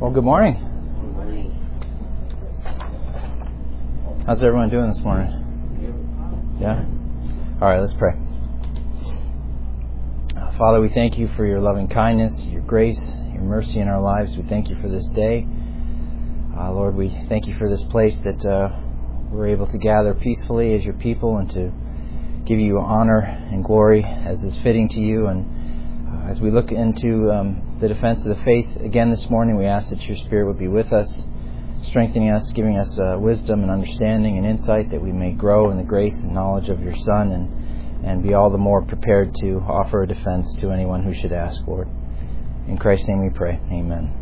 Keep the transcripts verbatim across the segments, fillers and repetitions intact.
Well, good morning. How's everyone doing this morning? Yeah? All right, let's pray. Uh, Father, we thank you for your loving kindness, your grace, your mercy in our lives. We thank you for this day. Uh, Lord, we thank you for this place that uh, we're able to gather peacefully as your people and to give you honor and glory as is fitting to you. And uh, as we look into um, the defense of the faith again this morning, we ask that your Spirit would be with us, strengthening us, giving us uh, wisdom and understanding and insight that we may grow in the grace and knowledge of your Son and, and be all the more prepared to offer a defense to anyone who should ask, Lord. In Christ's name we pray. Amen.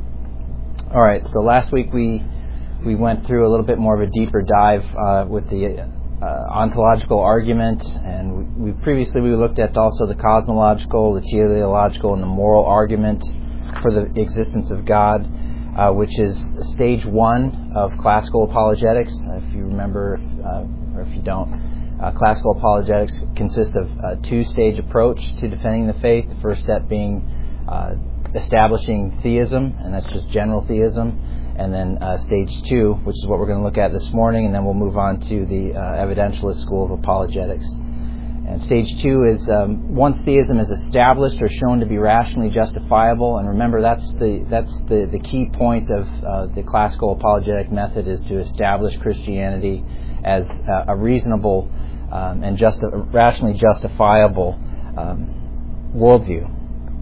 All right, so last week we we went through a little bit more of a deeper dive uh, with the uh, ontological argument, and we, we previously we looked at also the cosmological, the teleological, and the moral argument for the existence of God, uh, which is stage one of classical apologetics. If you remember, uh, or if you don't, uh, classical apologetics consists of a two-stage approach to defending the faith. The first step being uh, establishing theism, and that's just general theism, and then uh, stage two, which is what we're going to look at this morning, and then we'll move on to the uh, evidentialist school of apologetics. And stage two is um, once theism is established or shown to be rationally justifiable, and remember that's the that's the, the key point of uh, the classical apologetic method, is to establish Christianity as uh, a reasonable um, and just rationally justifiable um, worldview.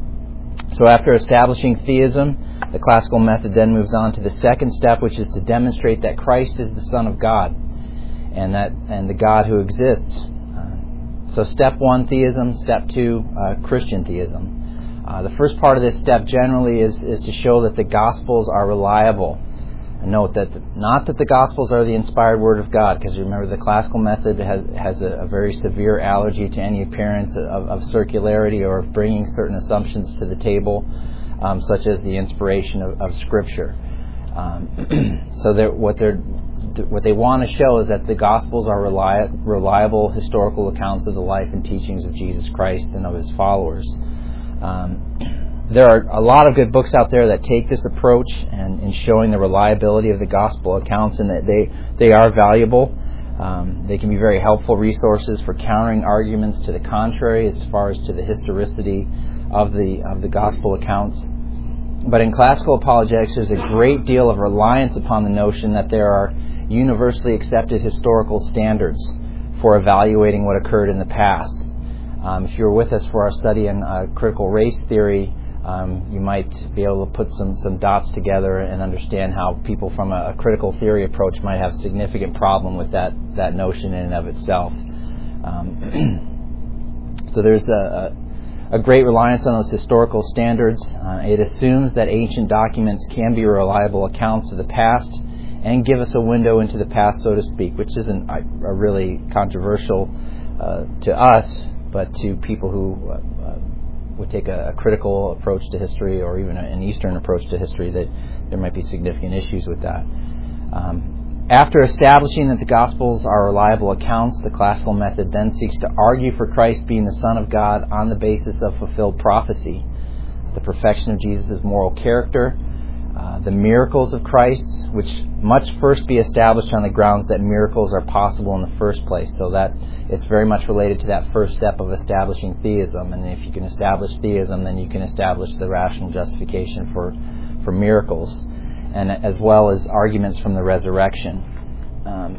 So after establishing theism, the classical method then moves on to the second step, which is to demonstrate that Christ is the Son of God and that and the God who exists. Uh, so step one, theism. Step two, uh, Christian theism. Uh, the first part of this step generally is, is to show that the Gospels are reliable. And note that the, not that the Gospels are the inspired Word of God, because remember the classical method has has a, a very severe allergy to any appearance of, of circularity or of bringing certain assumptions to the table, um, such as the inspiration of, of Scripture. Um, so they're, what they're what they want to show is that the Gospels are reli- reliable historical accounts of the life and teachings of Jesus Christ and of His followers. Um, There are a lot of good books out there that take this approach and in showing the reliability of the gospel accounts, and that they, they are valuable. Um, they can be very helpful resources for countering arguments to the contrary as far as to the historicity of the of the gospel accounts. But in classical apologetics, there's a great deal of reliance upon the notion that there are universally accepted historical standards for evaluating what occurred in the past. Um, if you were with us for our study in uh, critical race theory, Um, you might be able to put some, some dots together and understand how people from a, a critical theory approach might have a significant problem with that, that notion in and of itself. Um, so there's a, a, a great reliance on those historical standards. Uh, it assumes that ancient documents can be reliable accounts of the past and give us a window into the past, so to speak, which isn't a, a really controversial uh, to us, but to people who uh, would take a, a critical approach to history, or even a, an Eastern approach to history, that there might be significant issues with that. Um, after establishing that the Gospels are reliable accounts, the classical method then seeks to argue for Christ being the Son of God on the basis of fulfilled prophecy, the perfection of Jesus' moral character, uh, the miracles of Christ, which must first be established on the grounds that miracles are possible in the first place. So that it's very much related to that first step of establishing theism. And if you can establish theism, then you can establish the rational justification for, for miracles, and as well as arguments from the resurrection. Um,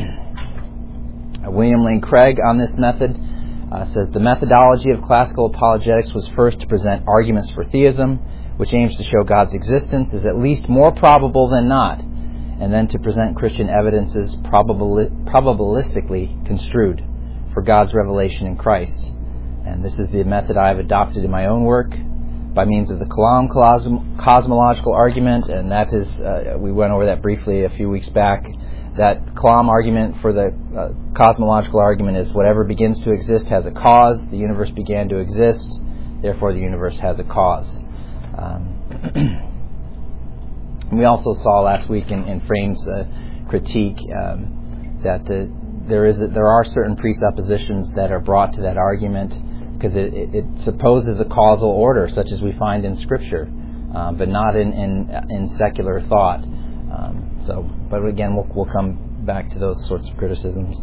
William Lane Craig on this method uh, says, the methodology of classical apologetics was first to present arguments for theism, which aims to show God's existence is at least more probable than not, and then to present Christian evidences probabili- probabilistically construed for God's revelation in Christ. And this is the method I have adopted in my own work by means of the Kalam cosm- cosmological argument, and that is, uh, we went over that briefly a few weeks back. That Kalam argument for the uh, cosmological argument is whatever begins to exist has a cause. The universe began to exist, therefore the universe has a cause. Um, we also saw last week in, in Frame's uh, critique um, that the, there is a, there are certain presuppositions that are brought to that argument, because it, it, it supposes a causal order, such as we find in Scripture. uh, but not in, in, in secular thought. Um, so, but again, we'll, we'll come back to those sorts of criticisms.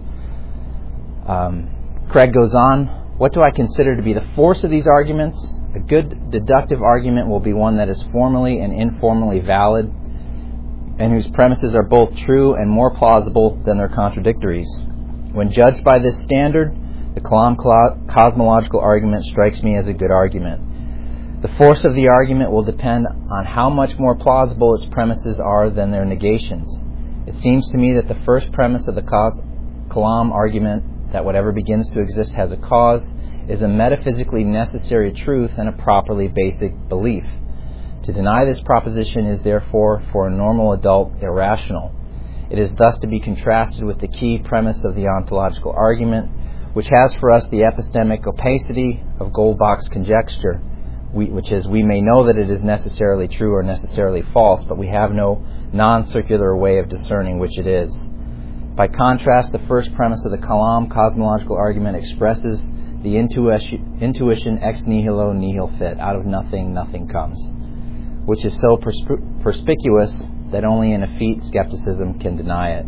Um, Craig goes on, what do I consider to be the force of these arguments? A good deductive argument will be one that is formally and informally valid, and whose premises are both true and more plausible than their contradictories. When judged by this standard, the Kalam cosmological argument strikes me as a good argument. The force of the argument will depend on how much more plausible its premises are than their negations. It seems to me that the first premise of the Kalam argument, that whatever begins to exist has a cause, is a metaphysically necessary truth and a properly basic belief. To deny this proposition is therefore, for a normal adult, irrational. It is thus to be contrasted with the key premise of the ontological argument, which has for us the epistemic opacity of Goldbach's conjecture, we, which is, we may know that it is necessarily true or necessarily false, but we have no non-circular way of discerning which it is. By contrast, the first premise of the Kalam cosmological argument expresses the intuition, intuition ex nihilo nihil fit, out of nothing, nothing comes, which is so persp- perspicuous that only an effete skepticism can deny it.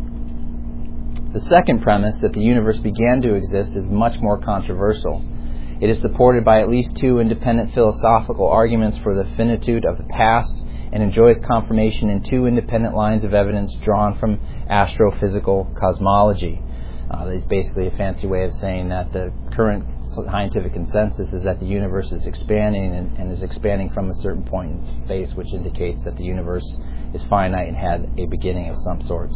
The second premise, that the universe began to exist, is much more controversial. It is supported by at least two independent philosophical arguments for the finitude of the past, and enjoys confirmation in two independent lines of evidence drawn from astrophysical cosmology. Uh, it's basically a fancy way of saying that the current scientific consensus is that the universe is expanding and, and is expanding from a certain point in space, which indicates that the universe is finite and had a beginning of some sorts.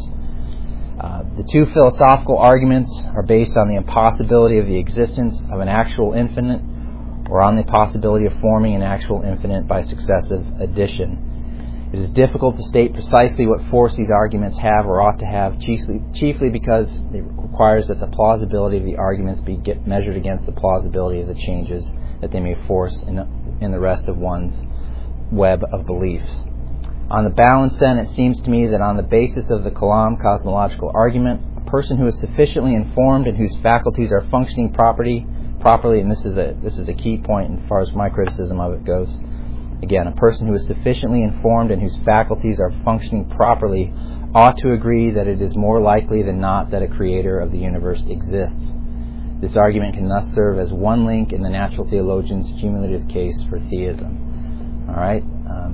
Uh, the two philosophical arguments are based on the impossibility of the existence of an actual infinite, or on the possibility of forming an actual infinite by successive addition. It is difficult to state precisely what force these arguments have or ought to have, chiefly, chiefly because it requires that the plausibility of the arguments be get measured against the plausibility of the changes that they may force in, in the rest of one's web of beliefs. On the balance, then, it seems to me that on the basis of the Kalam cosmological argument, a person who is sufficiently informed and whose faculties are functioning properly, properly, and this is a this is a key point as far as my criticism of it goes. Again, a person who is sufficiently informed and whose faculties are functioning properly ought to agree that it is more likely than not that a creator of the universe exists. This argument can thus serve as one link in the natural theologian's cumulative case for theism. All right.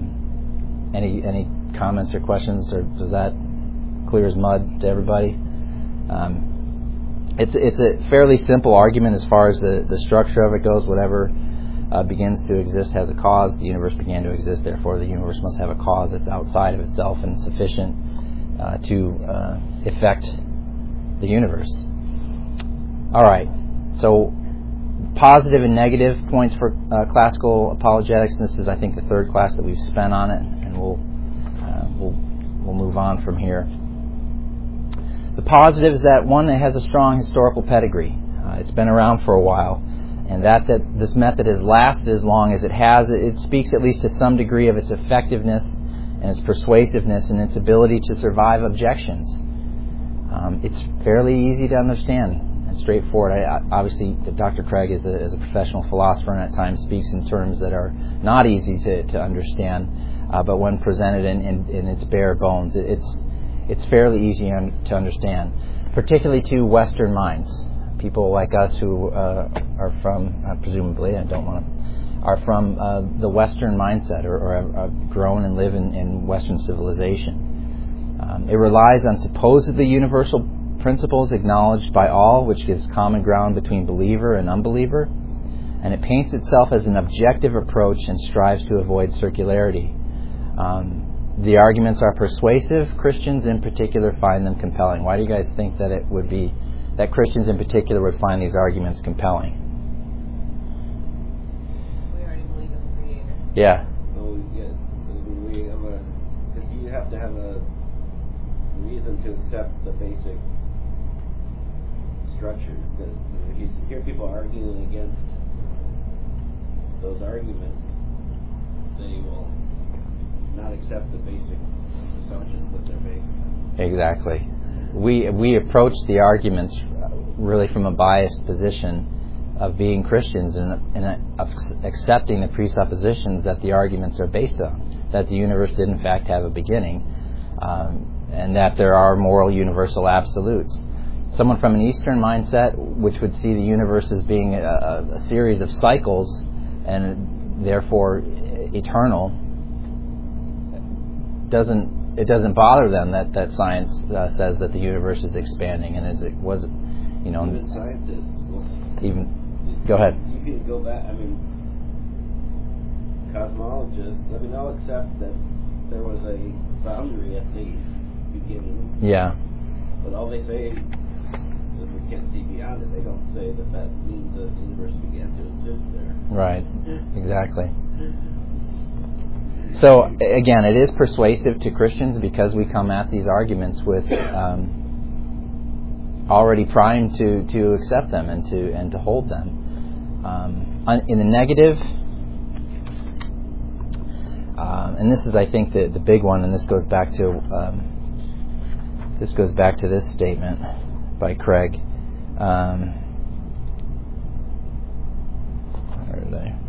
Um, any any comments or questions, or does that clear as mud to everybody? Um, it's it's a fairly simple argument as far as the, the structure of it goes. Whatever Uh, begins to exist has a cause. The universe began to exist, therefore the universe must have a cause that's outside of itself and sufficient uh, to uh, effect the universe. All right. So positive and negative points for uh, classical apologetics. And this is, I think, the third class that we've spent on it, and we'll uh, we'll we'll move on from here. The positive is that one that has a strong historical pedigree. Uh, it's been around for a while. And that, that this method has lasted as long as it has, it speaks at least to some degree of its effectiveness and its persuasiveness and its ability to survive objections. Um, it's fairly easy to understand and straightforward. I, I, obviously, Doctor Craig is a, is a professional philosopher and at times speaks in terms that are not easy to, to understand, uh, but when presented in, in, in its bare bones, it, it's it's fairly easy un, to understand, particularly to Western minds. People like us who uh, are from, uh, presumably, I don't want to, are from uh, the Western mindset, or, or have, have grown and live in, in Western civilization. Um, it relies on supposedly universal principles acknowledged by all, which gives common ground between believer and unbeliever, and it paints itself as an objective approach and strives to avoid circularity. Um, the arguments are persuasive. Christians in particular find them compelling. Why do you guys think that it would be that Christians in particular would find these arguments compelling? We already believe in the Creator. Yeah. Well, yeah, we have a, because you have to have a reason to accept the basic structures. Because if you hear people arguing against those arguments, they will not accept the basic assumptions that they're based on. Exactly. We we approach the arguments really from a biased position of being Christians and, and of accepting the presuppositions that the arguments are based on. that the universe did in fact have a beginning, um, and that there are moral universal absolutes. Someone from an Eastern mindset, which would see the universe as being a, a series of cycles and therefore eternal, doesn't it doesn't bother them that that science uh, says that the universe is expanding, and as it was, you know, even scientists will, even go ahead. You can go back. I mean, cosmologists. I mean, they'll accept that there was a boundary at the beginning. Yeah. But all they say is we can't see beyond it. They don't say that that means the universe began to exist there. Right. Exactly. So again, it is persuasive to Christians because we come at these arguments with um, already primed to, to accept them and to and to hold them. Um, in the negative, um, and this is, I think, the the big one, and this goes back to um, this goes back to this statement by Craig. Um, where did I?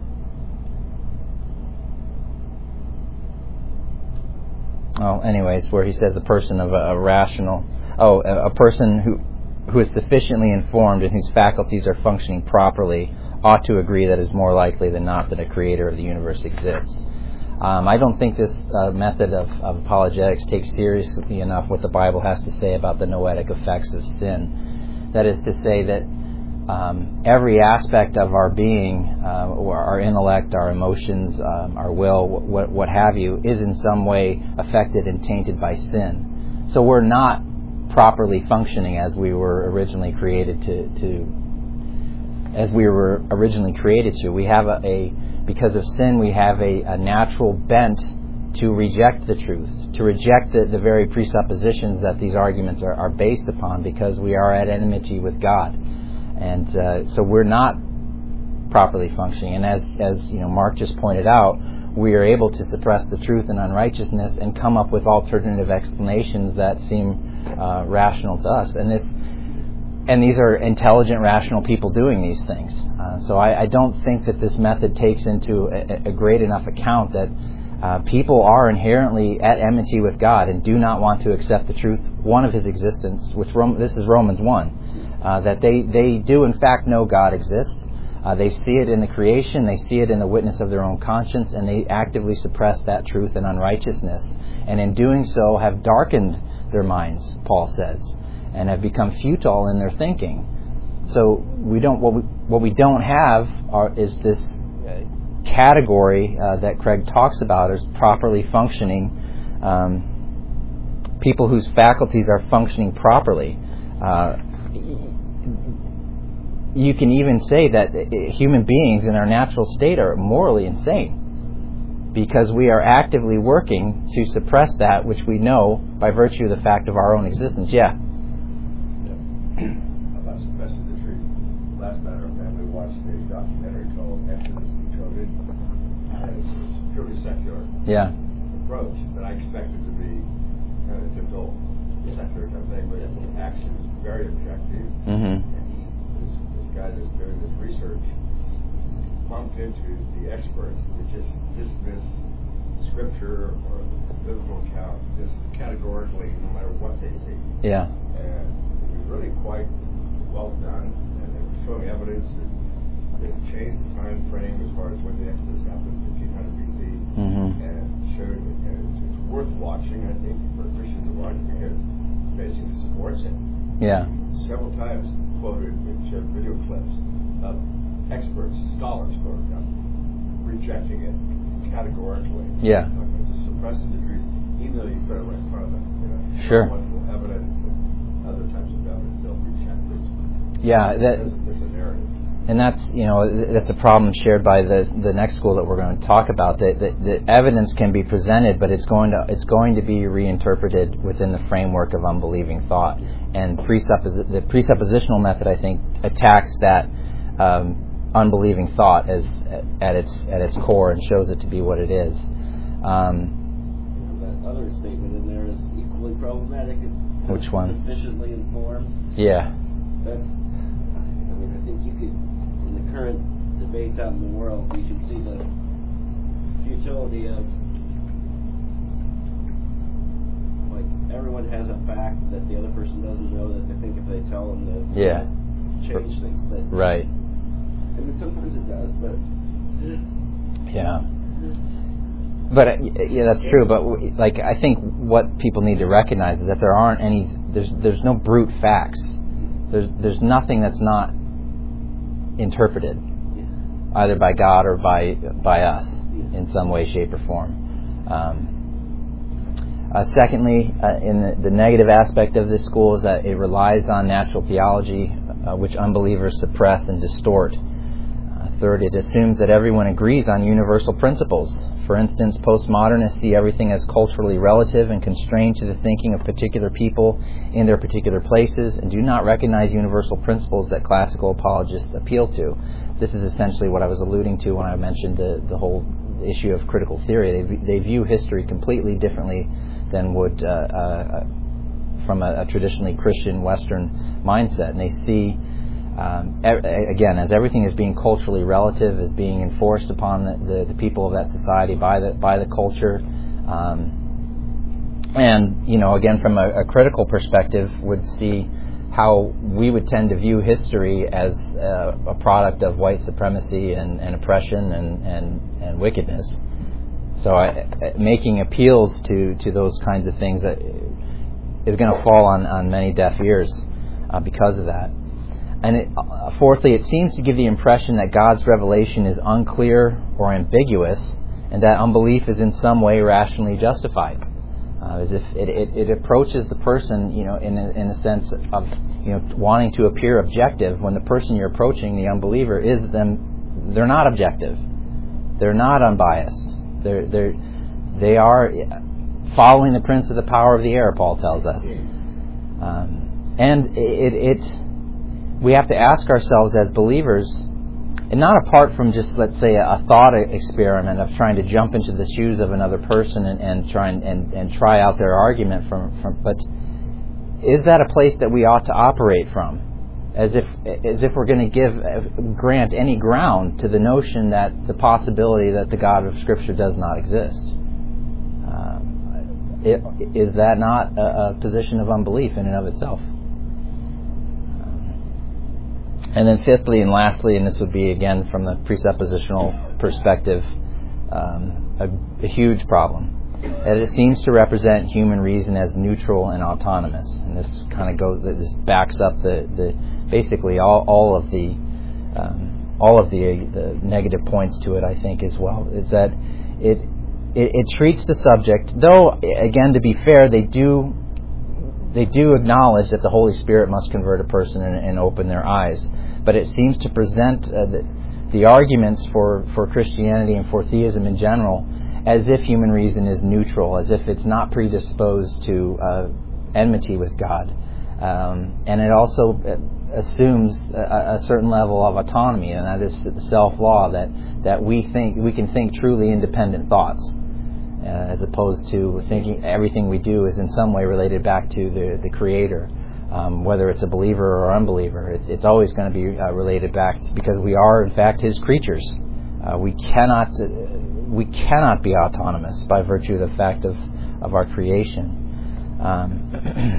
Oh, anyways, where he says a person of a, a rational, oh, a, a person who who is sufficiently informed and whose faculties are functioning properly ought to agree that it's more likely than not that a creator of the universe exists. Um, I don't think this uh, method of, of apologetics takes seriously enough what the Bible has to say about the noetic effects of sin. That is to say that um, every aspect of our being, uh, or our intellect, our emotions, um, our will, what, what have you, is in some way affected and tainted by sin. So we're not properly functioning as we were originally created to, to as we were originally created to. We have a, a because of sin, we have a, a natural bent to reject the truth, to reject the, the very presuppositions that these arguments are, are based upon, because we are at enmity with God. And uh, so we're not properly functioning. And as, as you know, Mark just pointed out, we are able to suppress the truth and unrighteousness and come up with alternative explanations that seem uh, rational to us. And this, and these are intelligent, rational people doing these things. Uh, so I, I don't think that this method takes into a, a great enough account that uh, people are inherently at enmity with God and do not want to accept the truth, one, of His existence, which Rom- this is Romans one, uh, that they, they do in fact know God exists. Uh, they see it in the creation, they see it in the witness of their own conscience, and they actively suppress that truth and unrighteousness. And in doing so have darkened their minds, Paul says, and have become futile in their thinking. So we don't what we, what we don't have are, is this uh, category uh, that Craig talks about as properly functioning um, people whose faculties are functioning properly. Uh, You can even say that human beings in our natural state are morally insane, because we are actively working to suppress that which we know by virtue of the fact of our own existence. Yeah. Yeah. About suppressing the truth. Last night our family watched a documentary called Exodus Decoded, and it's a purely secular Yeah. approach that I expected to be kind of a typical secular type thing, but the action is very objective. Mm-hmm. Guy that's doing this research bumped into the experts that just dismiss scripture or the biblical account just categorically, no matter what they see. Yeah. And it was really quite well done, and they were showing evidence that they changed the time frame as far as when the Exodus happened, fifteen hundred B C, Mm-hmm. and showed it. And it's, it's worth watching, I think, for Christians to watch, because it basically supports it. Yeah. Several times quoted and showed video clips of experts, scholars, quote unquote, rejecting it categorically. Yeah. Like, just suppressing the truth, even though you put it right in front of them. You know, Sure. wonderful evidence and other types of evidence, they'll reject it. Yeah. That. There's, there's a narrative. And that's, you know, that's a problem shared by the the next school that we're going to talk about. That the, the evidence can be presented, but it's going to it's going to be reinterpreted within the framework of unbelieving thought. And presuppos- the presuppositional method, I think, attacks that um, unbelieving thought as at its at its core and shows it to be what it is. Um, That other statement in there is equally problematic. It's Which one? Sufficiently informed. yeah. That's. I mean, I think you could. In the current debates out in the world, you can see the futility of someone has a fact that the other person doesn't know, that they think if they tell them that it's Yeah. gonna change things. But, Right. I mean, sometimes it does, but Yeah. But uh, y- yeah, that's true. But w- like, I think what people need to recognize is that there aren't any. There's there's no brute facts. There's there's nothing that's not interpreted, either by God or by by us in some way, shape, or form. Um, uh, secondly, uh, in the, the negative aspect of this school is that it relies on natural theology, uh, which unbelievers suppress and distort. Uh, third, it assumes that everyone agrees on universal principles. For instance, postmodernists see everything as culturally relative and constrained to the thinking of particular people in their particular places, and do not recognize universal principles that classical apologists appeal to. This is essentially what I was alluding to when I mentioned the, the whole issue of critical theory. They, they view history completely differently than would uh, uh, from a, a traditionally Christian Western mindset, and they see Um, again, as everything is being culturally relative, is being enforced upon the, the, the people of that society by the by the culture, um, and you know, again, from a, a critical perspective, would see how we would tend to view history as a, a product of white supremacy and, and oppression and, and, and wickedness. So, I, making appeals to, to those kinds of things that is going to fall on, on many deaf ears uh, because of that. And it, uh, fourthly, it seems to give the impression that God's revelation is unclear or ambiguous, and that unbelief is in some way rationally justified, uh, as if it, it, it approaches the person, you know, in a, in a sense of, you know, wanting to appear objective when the person you're approaching, the unbeliever, is them. They're not objective. They're not unbiased. They're they're they are following the prince of the power of the air. Paul tells us, um, and it it. we have to ask ourselves as believers, and not apart from just, let's say, a thought experiment of trying to jump into the shoes of another person and, and try and, and, and try out their argument from, from, but is that a place that we ought to operate from? As if as if we're going to give grant any ground to the notion that the possibility that the God of Scripture does not exist. Um, it, is that not a, a position of unbelief in and of itself? And then fifthly and lastly, and this would be again from the presuppositional perspective, um, a, a huge problem, that it seems to represent human reason as neutral and autonomous. And this kind of goes, this backs up the, the basically all, all of the um, all of the, the negative points to it, I think, as well. Is that it, it it treats the subject, though again, to be fair, they do. They do acknowledge that the Holy Spirit must convert a person and, and open their eyes. But it seems to present uh, the, the arguments for, for Christianity and for theism in general as if human reason is neutral, as if it's not predisposed to uh, enmity with God. Um, and it also assumes a, a certain level of autonomy, and that is self-law, that, that we think we can think truly independent thoughts. Uh, as opposed to thinking everything we do is in some way related back to the, the Creator, um, whether it's a believer or unbeliever. It's it's always going to be uh, related back to, because we are in fact His creatures. Uh, we cannot uh, we cannot be autonomous by virtue of the fact of, of our creation. Um,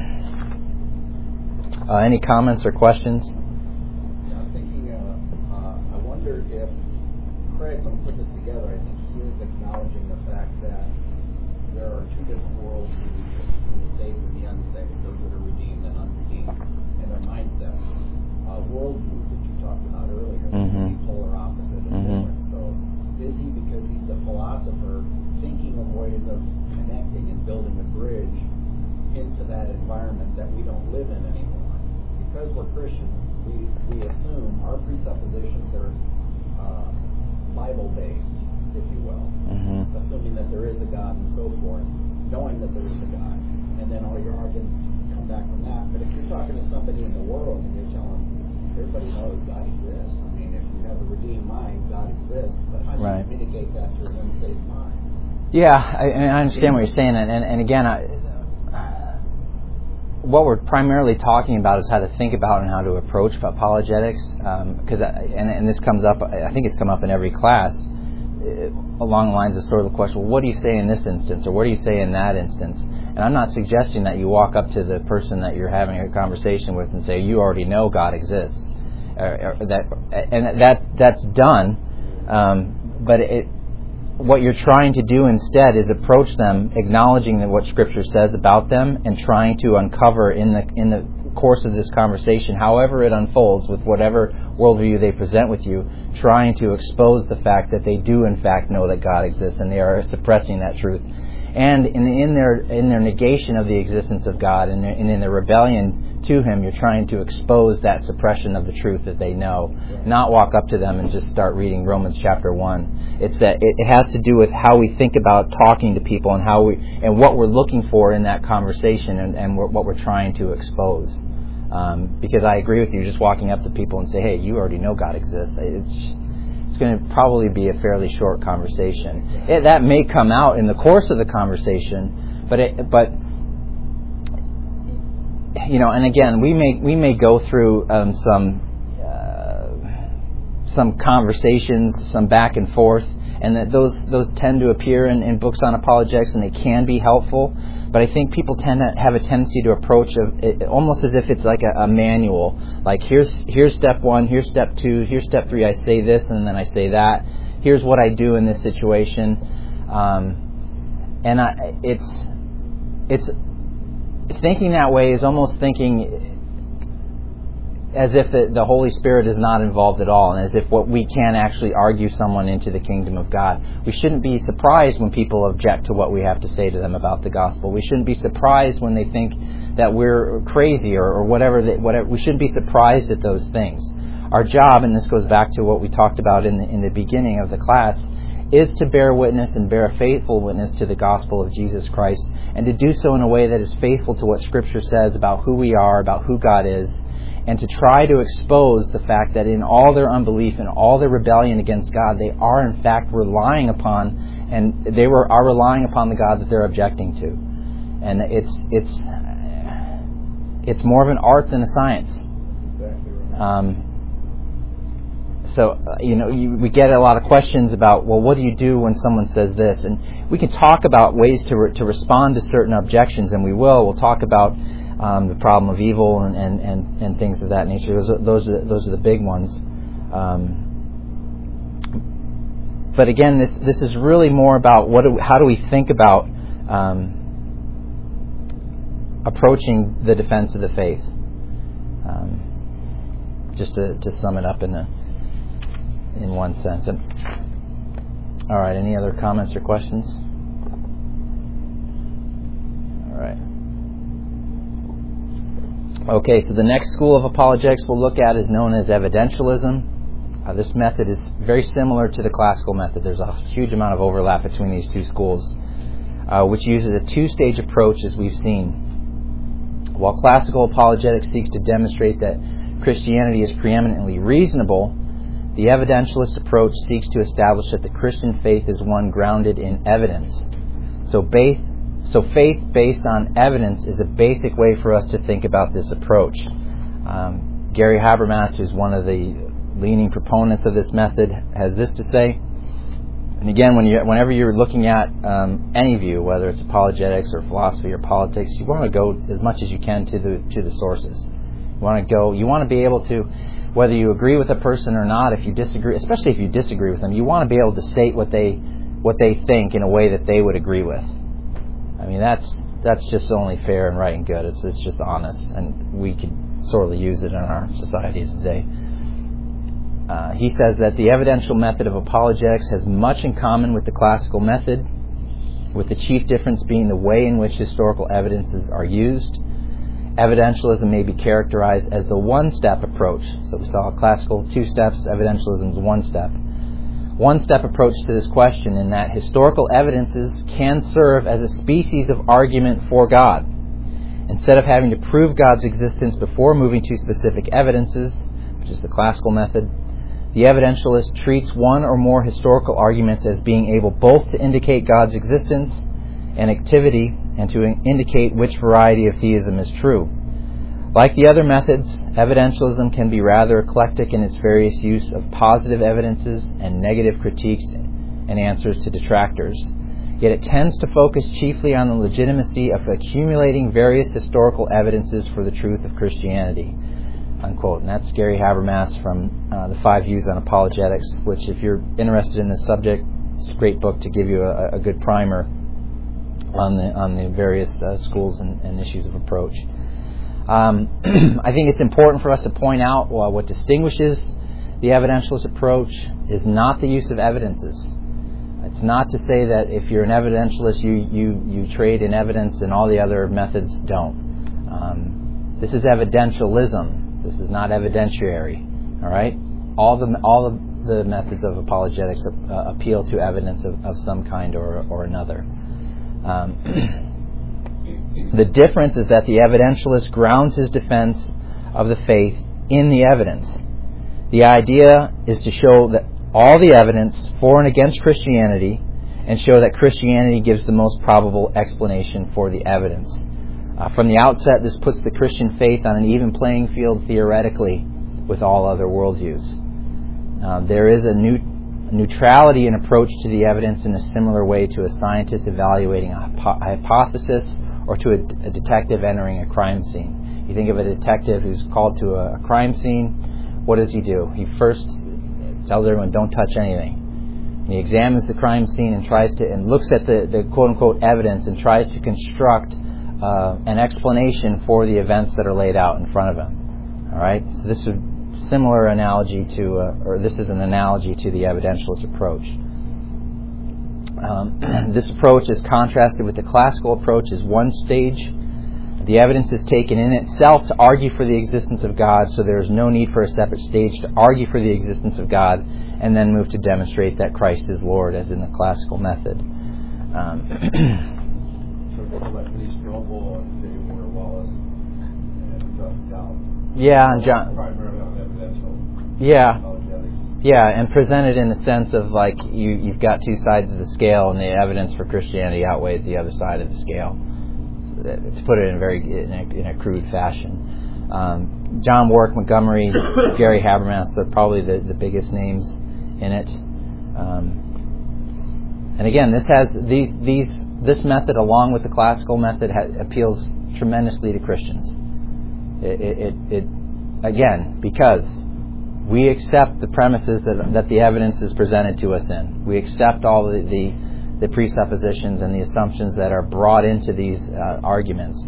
uh, any comments or questions? Yeah, I'm thinking. Uh, uh, I wonder if Craig, when he put this together, I think he is acknowledging the fact that there are two different world views, the saved and the unsaved, those that are redeemed and unredeemed, and their mindsets. Uh, world views that you talked about earlier, Mm-hmm. the polar opposite of Mm-hmm. different. So is he, because he's a philosopher, thinking of ways of connecting and building a bridge into that environment that we don't live in anymore? Because we're Christians, we, we assume our presuppositions are uh, Bible-based, if you will, Mm-hmm. assuming that there is a God and so forth, knowing that there is a God, and then all your arguments come back from that. But if you're talking to somebody in the world and you're telling them, everybody knows God exists. I mean, if you have a redeemed mind, God exists. But how do Right. you communicate that to an unsaved mind? Yeah, I, I mean, I understand what you're saying, and, and, and again, I, what we're primarily talking about is how to think about and how to approach apologetics, because um, and, and this comes up, I think it's come up in every class, uh, along the lines of sort of the question, well, what do you say in this instance, or what do you say in that instance? And I'm not suggesting that you walk up to the person that you're having a conversation with and say, you already know God exists. Or, or that, and that that's done, um, but it, what you're trying to do instead is approach them acknowledging that what Scripture says about them and trying to uncover in the in the course of this conversation, however it unfolds, with whatever worldview they present with you, trying to expose the fact that they do in fact know that God exists and they are suppressing that truth. And in, in their in their negation of the existence of God and, their, and in their rebellion to Him, you're trying to expose that suppression of the truth that they know, not walk up to them and just start reading Romans chapter one. It's that it, it has to do with how we think about talking to people and how we and what we're looking for in that conversation and, and what we're trying to expose. Um, because I agree with you, just walking up to people and say, hey, you already know God exists. It's it's going to probably be a fairly short conversation. It, that may come out in the course of the conversation, but it, but you know, and again, we may we may go through um, some uh, some conversations, some back and forth, and that those those tend to appear in, in books on apologetics, and they can be helpful. But I think people tend to have a tendency to approach it almost as if it's like a, a manual. Like here's here's step one, here's step two, here's step three. I say this and then I say that. Here's what I do in this situation, um, and I, it's it's. Thinking that way is almost thinking as if the, the Holy Spirit is not involved at all, and as if what we can actually argue someone into the kingdom of God. We shouldn't be surprised when people object to what we have to say to them about the gospel. We shouldn't be surprised when they think that we're crazy or, or whatever, they, whatever. We shouldn't be surprised at those things. Our job, and this goes back to what we talked about in the, in the beginning of the class, is to bear witness and bear a faithful witness to the gospel of Jesus Christ, and to do so in a way that is faithful to what Scripture says about who we are, about who God is, and to try to expose the fact that in all their unbelief and all their rebellion against God, they are in fact relying upon, and they were are relying upon the God that they're objecting to. And it's it's it's more of an art than a science. Um, So, uh, you know, you, we get a lot of questions about, well, what do you do when someone says this? And we can talk about ways to re- to respond to certain objections, and we will. We'll talk about um, the problem of evil and, and, and, and things of that nature. Those are, those are, those are the big ones. Um, but again, this this is really more about what do, how do we think about um, approaching the defense of the faith. Um, just to, to sum it up in a in one sense. And, all right, any other comments or questions? All right. Okay, so the next school of apologetics we'll look at is known as evidentialism. Uh, this method is very similar to the classical method. There's a huge amount of overlap between these two schools, uh, which uses a two-stage approach, as we've seen. While classical apologetics seeks to demonstrate that Christianity is preeminently reasonable, the evidentialist approach seeks to establish that the Christian faith is one grounded in evidence. So faith, so faith based on evidence is a basic way for us to think about this approach. Um, Gary Habermas, who's one of the leading proponents of this method, has this to say. And again, when you, whenever you're looking at um, any view, whether it's apologetics or philosophy or politics, you want to go as much as you can to the to the sources. You want to go. You want to be able to, whether you agree with a person or not, if you disagree, especially if you disagree with them, you want to be able to state what they what they think in a way that they would agree with. I mean, that's that's just only fair and right and good. It's it's just honest, and we could sorely use it in our society today. Uh, he says that the evidential method of apologetics has much in common with the classical method, with the chief difference being the way in which historical evidences are used. Evidentialism may be characterized as the one-step approach. So we saw classical two steps, evidentialism is one step. One-step approach to this question in that historical evidences can serve as a species of argument for God. Instead of having to prove God's existence before moving to specific evidences, which is the classical method, the evidentialist treats one or more historical arguments as being able both to indicate God's existence and activity and to indicate which variety of theism is true. Like the other methods, evidentialism can be rather eclectic in its various use of positive evidences and negative critiques and answers to detractors. yet it tends to focus chiefly on the legitimacy of accumulating various historical evidences for the truth of Christianity." Unquote. And that's Gary Habermas from uh, The Five Views on Apologetics, which, if you're interested in this subject, it's a great book to give you a, a good primer on the on the various uh, schools and, and issues of approach. Um, I think it's important for us to point out well, what distinguishes the evidentialist approach is not the use of evidences. It's not to say that if you're an evidentialist, you you, you trade in evidence and all the other methods don't. Um, this is evidentialism. This is not evidentiary. All right. All the all of the methods of apologetics uh, appeal to evidence of, of some kind or or another. Um, the difference is that the evidentialist grounds his defense of the faith in the evidence. The idea is to show that all the evidence for and against Christianity and show that Christianity gives the most probable explanation for the evidence. Uh, from the outset, this puts the Christian faith on an even playing field theoretically with all other worldviews. Uh, there is a new neutrality in approach to the evidence in a similar way to a scientist evaluating a, hypo- a hypothesis or to a, a detective entering a crime scene. You think of a detective who's called to a, a crime scene. What does he do? He first tells everyone, don't touch anything. He examines the crime scene and tries to and looks at the, the quote-unquote evidence and tries to construct uh, an explanation for the events that are laid out in front of him. All right? So this is a similar analogy to, uh, or this is an analogy to the evidentialist approach. Um, this approach is contrasted with the classical approach as one stage. The evidence is taken in itself to argue for the existence of God, so there is no need for a separate stage to argue for the existence of God and then move to demonstrate that Christ is Lord, as in the classical method. Um, So it goes like Lee Strobel and J. Warner Wallace and John Calvin. yeah, and John. Primarily on evidential Yeah. apologetics. Yeah, and presented in the sense of like you, you've got two sides of the scale, and the evidence for Christianity outweighs the other side of the scale. To put it in a very in a, in a crude fashion, um, John Warwick Montgomery, Gary Habermas, they're probably the, the biggest names in it. Um, and again, this has these these this method, along with the classical method, ha- appeals tremendously to Christians. It, it, it, it again because we accept the premises that that the evidence is presented to us in. We accept all the, the the presuppositions and the assumptions that are brought into these uh, arguments.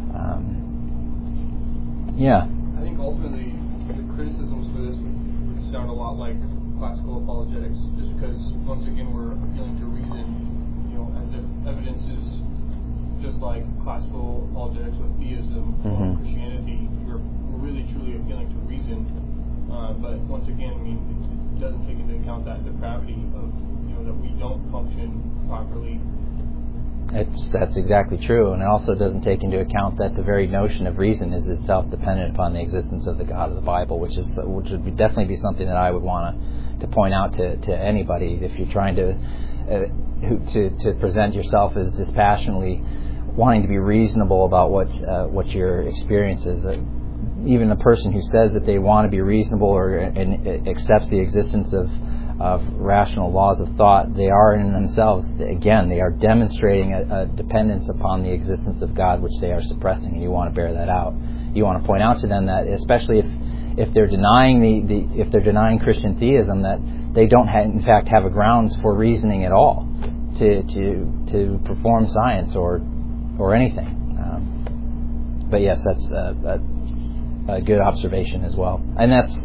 Um, yeah. I think ultimately the criticisms for this would, would sound a lot like classical apologetics, just because once again we're appealing to reason, you know, as if evidence is just like classical apologetics with theism or Mm-hmm. Christianity. We're, we're really truly appealing to reason, uh, but once again, I mean, it, it doesn't take into account that depravity of that we don't function properly. It's, that's exactly true, and it also doesn't take into account that the very notion of reason is itself dependent upon the existence of the God of the Bible, which is which would be definitely be something that I would want to, to point out to, to anybody if you're trying to, uh, who, to to present yourself as dispassionately wanting to be reasonable about what uh, what your experience is. Uh, even a person who says that they want to be reasonable or and accepts the existence of of rational laws of thought, they are in themselves, again, they are demonstrating a, a dependence upon the existence of God, which they are suppressing, and you want to bear that out. You want to point out to them that, especially if if they're denying the, the if they're denying Christian theism, that they don't ha- in fact have a grounds for reasoning at all to to to perform science or or anything. Um, but yes, that's a, a, a good observation as well, and that's.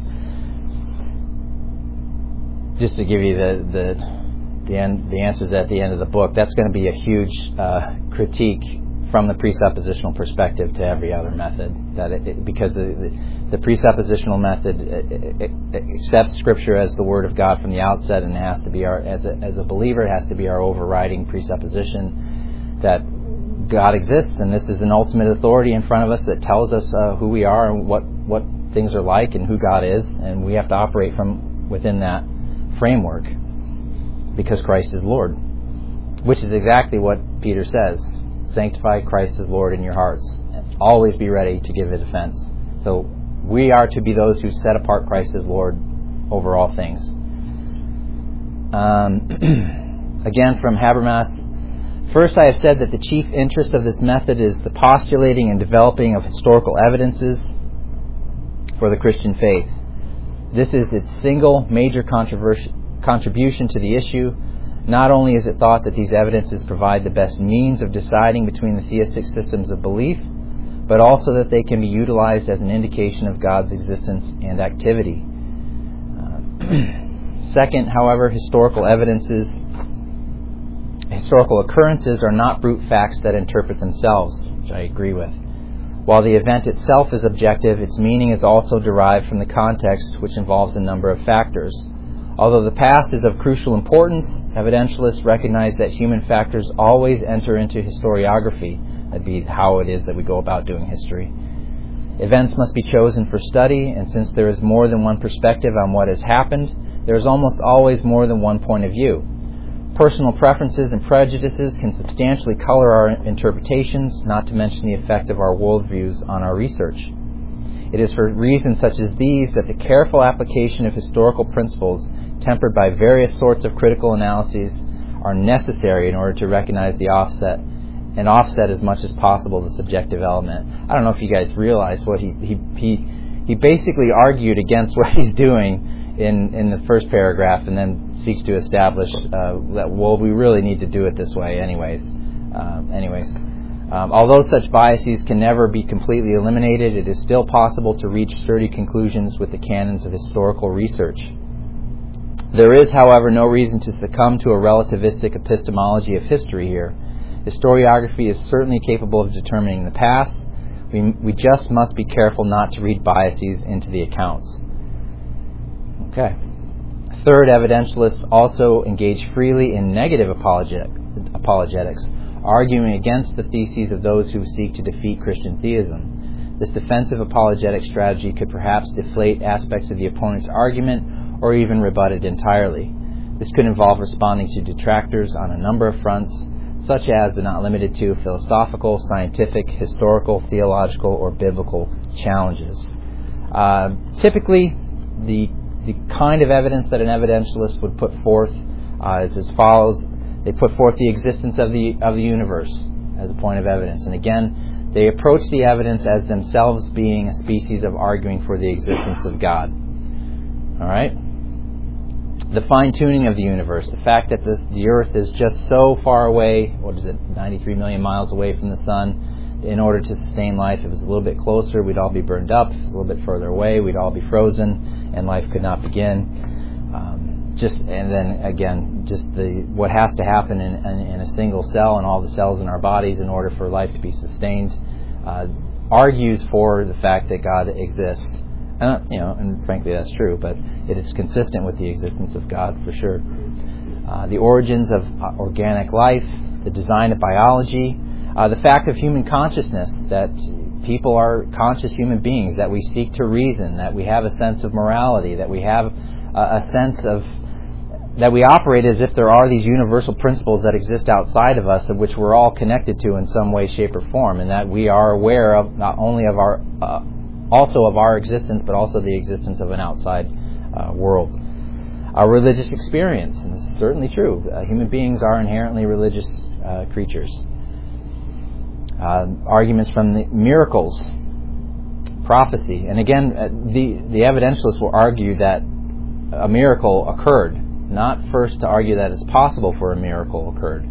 Just to give you the the the, end, the answers at the end of the book, that's going to be a huge uh, critique from the presuppositional perspective to every other method. That it, it, because the, the, the presuppositional method it, it, it accepts Scripture as the Word of God from the outset, and it has to be our as a as a believer, it has to be our overriding presupposition that God exists, and this is an ultimate authority in front of us that tells us uh, who we are and what what things are like and who God is, and we have to operate from within that framework because Christ is Lord, which is exactly what Peter says. Sanctify Christ as Lord in your hearts. Always be ready to give a defense. So we are to be those who set apart Christ as Lord over all things. Um, again, from Habermas, First, I have said that the chief interest of this method is the postulating and developing of historical evidences for the Christian faith. This is its single major contribution to the issue. Not only is it thought that these evidences provide the best means of deciding between the theistic systems of belief, but also that they can be utilized as an indication of God's existence and activity. Uh, second, however, historical evidences, historical occurrences are not brute facts that interpret themselves, which I agree with. While the event itself is objective, its meaning is also derived from the context, which involves a number of factors. Although the past is of crucial importance, evidentialists recognize that human factors always enter into historiography. That'd be how it is that we go about doing history. Events must be chosen for study, and since there is more than one perspective on what has happened, there is almost always more than one point of view. Personal preferences and prejudices can substantially color our interpretations, not to mention the effect of our worldviews on our research. It is for reasons such as these that the careful application of historical principles, tempered by various sorts of critical analyses, are necessary in order to recognize the offset and offset as much as possible the subjective element. I don't know if you guys realize what he he he, he basically argued against what he's doing in, in the first paragraph, and then seeks to establish uh, that, well, we really need to do it this way anyways. Um, anyways. Um, although such biases can never be completely eliminated, it is still possible to reach sturdy conclusions with the canons of historical research. There is, however, no reason to succumb to a relativistic epistemology of history here. Historiography is certainly capable of determining the past. We, we just must be careful not to read biases into the accounts. Okay. Third, evidentialists also engage freely in negative apologetic, apologetics, arguing against the theses of those who seek to defeat Christian theism. This defensive apologetic strategy could perhaps deflate aspects of the opponent's argument or even rebut it entirely. This could involve responding to detractors on a number of fronts, such as but not limited to philosophical, scientific, historical, theological, or biblical challenges. Uh, typically, the the kind of evidence that an evidentialist would put forth uh, is as follows. They put forth the existence of the of the universe as a point of evidence. And again, they approach the evidence as themselves being a species of arguing for the existence of God. All right? The fine-tuning of the universe, the fact that this, the Earth is just so far away, what is it, ninety-three million miles away from the Sun, in order to sustain life. If it was a little bit closer, we'd all be burned up. If it was a little bit further away, we'd all be frozen, and life could not begin. Um, just and then again, just the what has to happen in, in, in a single cell and all the cells in our bodies in order for life to be sustained uh, argues for the fact that God exists. Uh, you know, and frankly, that's true, but it is consistent with the existence of God for sure. Uh, the origins of uh, organic life, the design of biology, uh, the fact of human consciousness, that people are conscious human beings, that we seek to reason, that we have a sense of morality, that we have a, a sense of, that we operate as if there are these universal principles that exist outside of us, of which we're all connected to in some way, shape, or form, and that we are aware of not only of our uh, also of our existence, but also the existence of an outside uh, world. Our religious experience, and this is certainly true. Uh, human beings are inherently religious uh, creatures. Uh, arguments from the miracles, prophecy, and again, uh, the the evidentialists will argue that a miracle occurred, not first to argue that it's possible for a miracle occurred.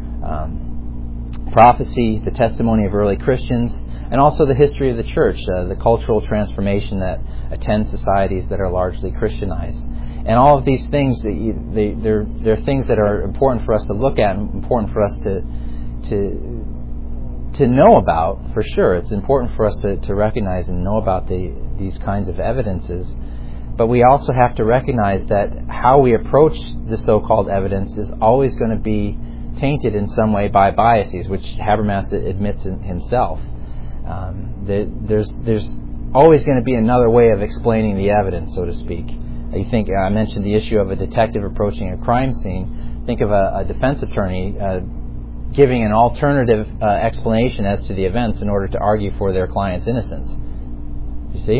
Um, prophecy, the testimony of early Christians, and also the history of the church, uh, the cultural transformation that attends societies that are largely Christianized. And all of these things, they, they, they're, they're things that are important for us to look at and important for us to to to know about, for sure. It's important for us to, to recognize and know about the, these kinds of evidences. But we also have to recognize that how we approach the so-called evidence is always going to be tainted in some way by biases, which Habermas admits in himself. Um, the, there's there's always going to be another way of explaining the evidence, so to speak. You think I mentioned the issue of a detective approaching a crime scene. Think of a, a defense attorney uh, giving an alternative uh, explanation as to the events in order to argue for their client's innocence. You see,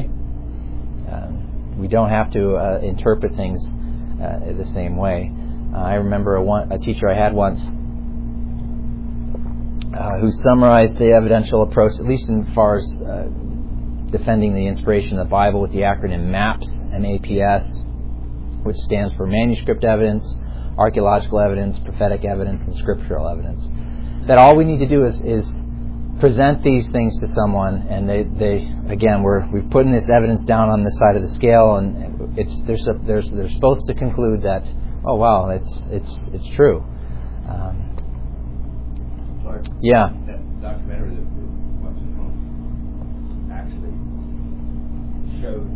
um, we don't have to uh, interpret things uh, the same way. Uh, I remember a, one, a teacher I had once uh, who summarized the evidential approach, at least in far as uh, defending the inspiration of the Bible with the acronym MAPS, M A P S, which stands for manuscript evidence, archaeological evidence, prophetic evidence, and scriptural evidence. That all we need to do is, is present these things to someone, and they, they again, we're we've putting this evidence down on this side of the scale, and it's there's a, there's they're supposed to conclude that, oh wow, it's it's it's true. Um, Clark, yeah. That documentary that we're watching home actually showed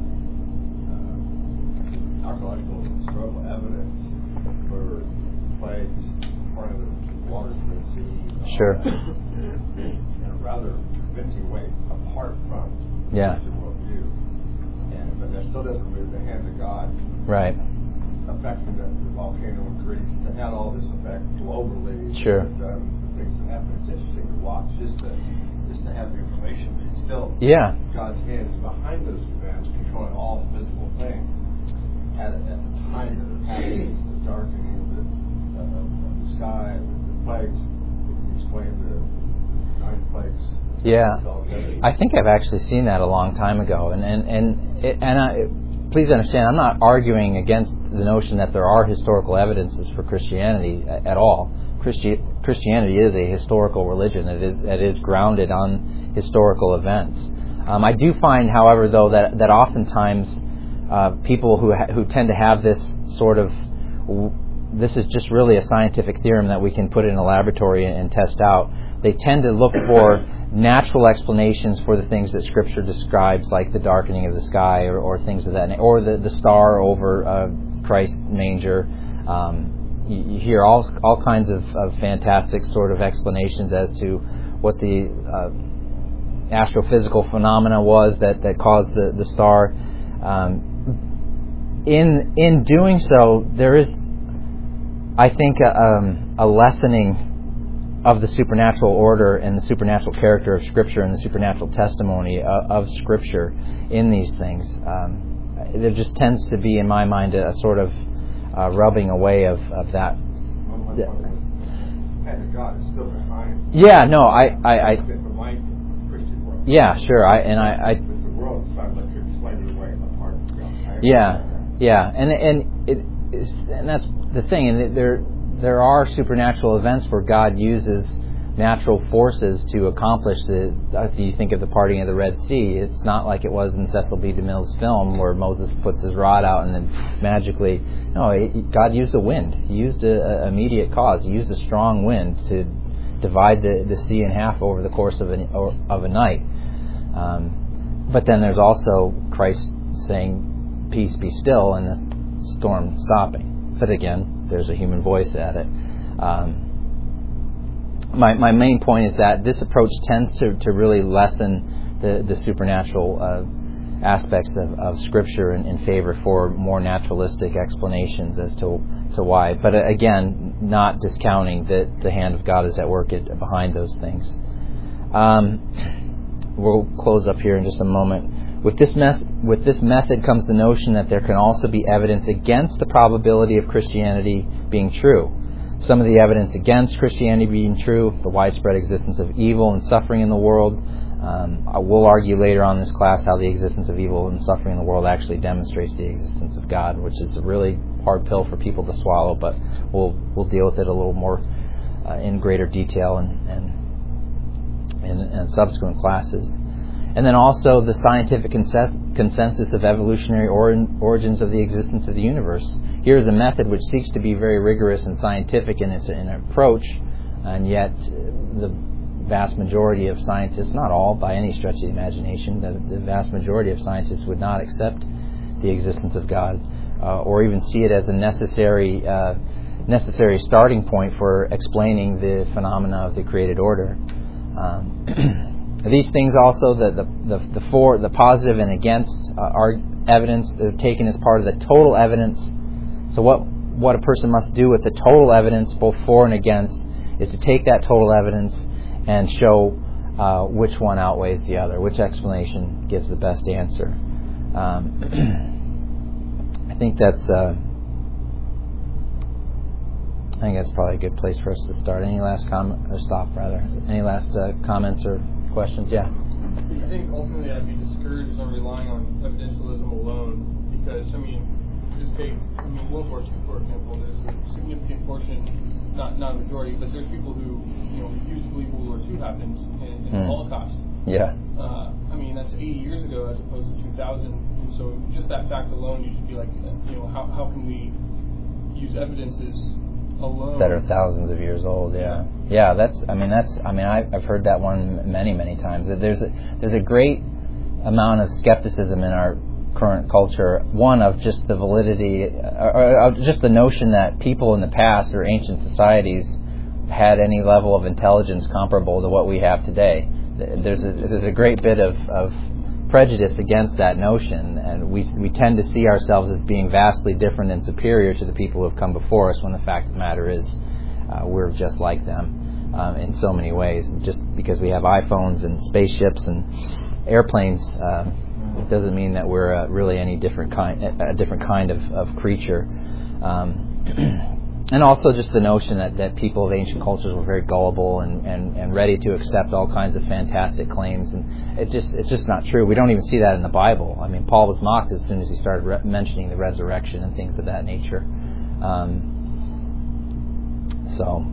uh, archaeological and historical evidence for plagues, part of the waters of the sea. Sure. In a rather convincing way, apart from Yeah. the worldview. And but that still doesn't remove the hand of God Right. affecting the, the volcano in Greece. To have all this effect globally, Sure. with, um, the things that happen, it's interesting to watch. Just to just to have the information, but it's still Yeah. God's hand is behind those events, controlling all physical things. At, at the time that it happened, the darkening of the, uh, of the sky, the, the plagues, he explained the nine plagues. Yeah. all together. I think I've actually seen that a long time ago, and and and it, and I, please understand, I'm not arguing against the notion that there are historical evidences for Christianity at, at all. Christi- Christianity is a historical religion. It is it is grounded on historical events. Um, I do find, however, though, that that oftentimes uh, people who ha- who tend to have this sort of w- this is just really a scientific theorem that we can put in a laboratory and, and test out. They tend to look for natural explanations for the things that Scripture describes, like the darkening of the sky, or, or things of that, or the, the star over uh, Christ's manger. Um, you, you hear all all kinds of, of fantastic sort of explanations as to what the uh, astrophysical phenomena was that, that caused the the star. Um, in in doing so, there is, I think, a, um, a lessening of the supernatural order and the supernatural character of Scripture and the supernatural testimony of, of Scripture in these things. Um, there just tends to be, in my mind, a, a sort of uh, rubbing away of, of that. One, one Yeah. point was, the hand of God is still behind. Yeah, no, I, I, I The light of the Christian world. yeah, sure, I, and I, I But the world is trying to let you explain your way apart from God. I yeah, understand yeah, and and it is, and that's the thing, and there. There are supernatural events where God uses natural forces to accomplish the. If you think of the parting of the Red Sea, it's not like it was in Cecil B. DeMille's film where Moses puts his rod out and then magically. No, it, God used a wind. He used a, a immediate cause. He used a strong wind to divide the, the sea in half over the course of an of a night. Um, but then there's also Christ saying, "Peace, be still," and the storm stopping. But again, there's a human voice at it. Um, my my main point is that this approach tends to, to really lessen the, the supernatural uh, aspects of, of Scripture in, in favor for more naturalistic explanations as to to why. But uh, again, not discounting that the hand of God is at work at, behind those things. Um, we'll close up here in just a moment. With this, mes- with this method comes the notion that there can also be evidence against the probability of Christianity being true. Some of the evidence against Christianity being true, the widespread existence of evil and suffering in the world. Um, I will argue later on in this class how the existence of evil and suffering in the world actually demonstrates the existence of God, which is a really hard pill for people to swallow, but we'll we'll deal with it a little more uh, in greater detail and in, in, in subsequent classes. And then also the scientific consensus of evolutionary or- origins of the existence of the universe. Here is a method which seeks to be very rigorous and scientific in its in approach, and yet the vast majority of scientists, not all by any stretch of the imagination, the, the vast majority of scientists would not accept the existence of God uh, or even see it as a necessary uh, necessary starting point for explaining the phenomena of the created order. Um, These things also, the the, the, the for, the positive and against uh, are evidence, they're taken as part of the total evidence. So what what a person must do with the total evidence, both for and against, is to take that total evidence and show uh, which one outweighs the other, which explanation gives the best answer. Um, I think that's uh, I think that's probably a good place for us to start. Any last comment, or stop rather? Any last uh, comments or questions? Yeah. I think ultimately I'd be discouraged on relying on evidentialism alone, because I mean, just take I mean World War Two for example. There's a significant portion, not not a majority, but there's people who you know refuse to believe World War Two happened in, in mm. the Holocaust. Yeah. Uh, I mean that's eighty years ago as opposed to two thousand. And so just that fact alone, you should be like, you know, how how can we use evidences alone that are thousands of years old? Yeah, yeah. That's. I mean, that's. I mean, I've, I've heard that one many, many times. There's a, there's a great amount of skepticism in our current culture. One of just the validity, or, or just the notion that people in the past or ancient societies had any level of intelligence comparable to what we have today. There's a there's a great bit of, of prejudice against that notion, and we we tend to see ourselves as being vastly different and superior to the people who have come before us, when the fact of the matter is uh, we're just like them um, in so many ways. Just because we have iPhones and spaceships and airplanes uh, it doesn't mean that we're uh, really any different kind a different kind of, of creature. Um, And also just the notion that, that people of ancient cultures were very gullible and, and, and ready to accept all kinds of fantastic claims, and it just it's just not true. We don't even see that in the Bible. I mean, Paul was mocked as soon as he started re- mentioning the resurrection and things of that nature. Um, so,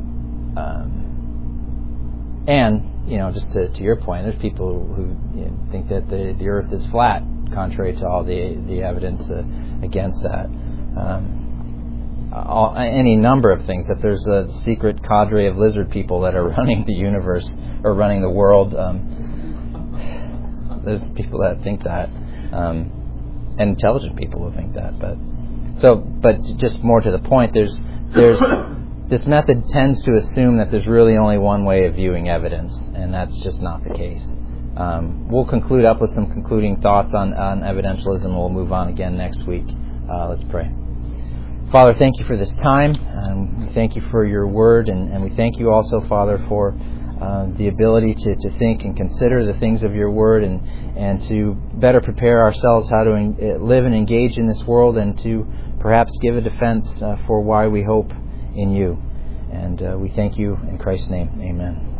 um, and you know, just to, to your point, there's people who you know, think that the, the Earth is flat, contrary to all the the evidence uh, against that. Um, All, any number of things, that there's a secret cadre of lizard people that are running the universe or running the world. Um, there's people that think that, um, and intelligent people who think that. But so, but just more to the point, there's there's this method tends to assume that there's really only one way of viewing evidence, and that's just not the case. Um, we'll conclude up with some concluding thoughts on, on evidentialism. We'll move on again next week. Uh, let's pray. Father, thank you for this time. Um, we thank you for your word, and, and we thank you also, Father, for uh, the ability to, to think and consider the things of your word, and, and to better prepare ourselves how to en- live and engage in this world, and to perhaps give a defense uh, for why we hope in you. And uh, we thank you in Christ's name. Amen.